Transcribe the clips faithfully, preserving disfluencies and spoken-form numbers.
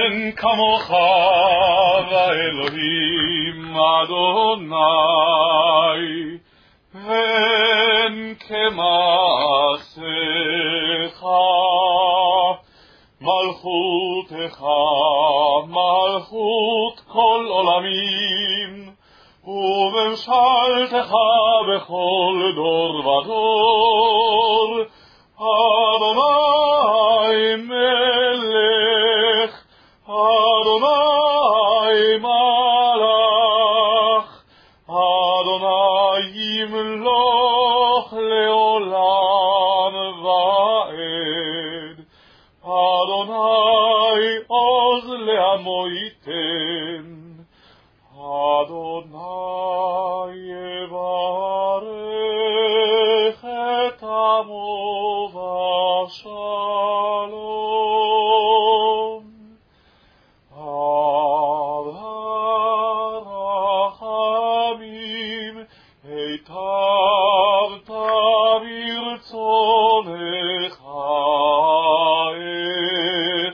אין כמוך ואלוהים אדוני, אין כמעשיך, מלכותך מלכות כל עולמים, וממשלתך בכל דור ודור. אדוני מלך, אדוני מלך, אדוני ימלוך לעולם ועד. אדוני עוז לעמו ייתן, אדוני יברך את עמו בשלום. אב הרחמים, היטבת ברצונך את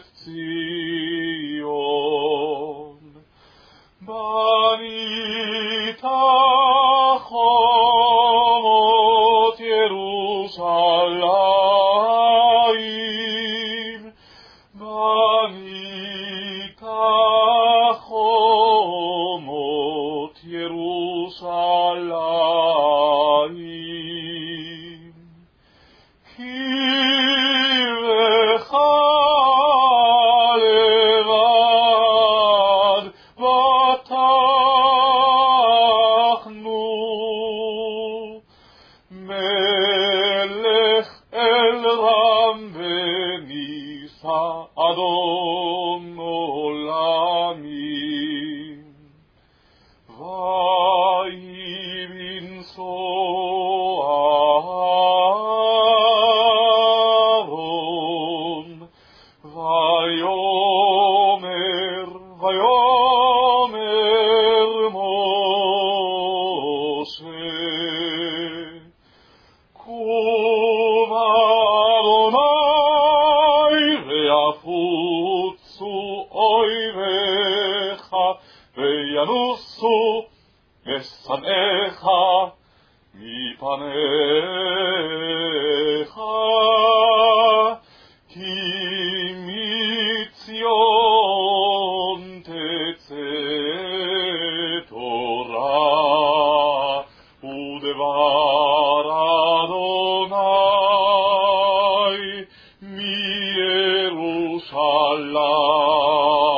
ציון. בנית חומות ירושלים, בנית חומות ירושלים. כי בך לבד בטחנו, מלך אל רם ונישא, אדון עולמים. ויהי בנשוא אהרון, ויאמר ויאמר משה, קום אדוני ויפוצו אויביך, וינוסו משנאיך מפניך. כי מציון תצא תורה, ודבר אדוני מירושלים.